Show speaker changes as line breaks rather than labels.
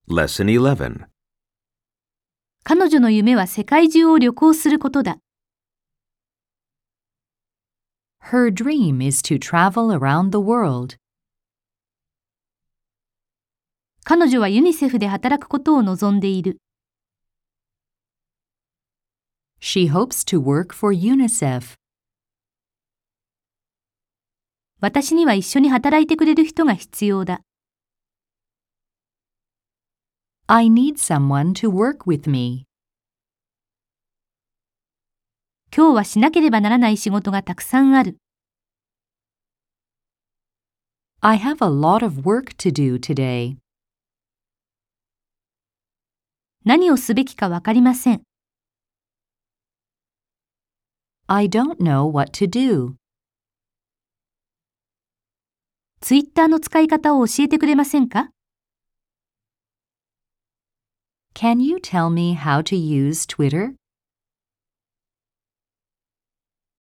Lesson 11.
彼女の夢は世界中を旅行することだ。
Her dream is to travel around the world.
彼女はユニセフで働くことを望んでいる。
She hopes to work for UNICEF.
私には一緒に働いてくれる人が必要だ。
I need someone to work with me.
今日はしなければならない仕事がたくさんある。
I have a lot of work to do today.
何をすべきかわかりません。
I don't know what to do.
ツイッターの使い方を教えてくれませんか？
Can you tell me how to use Twitter?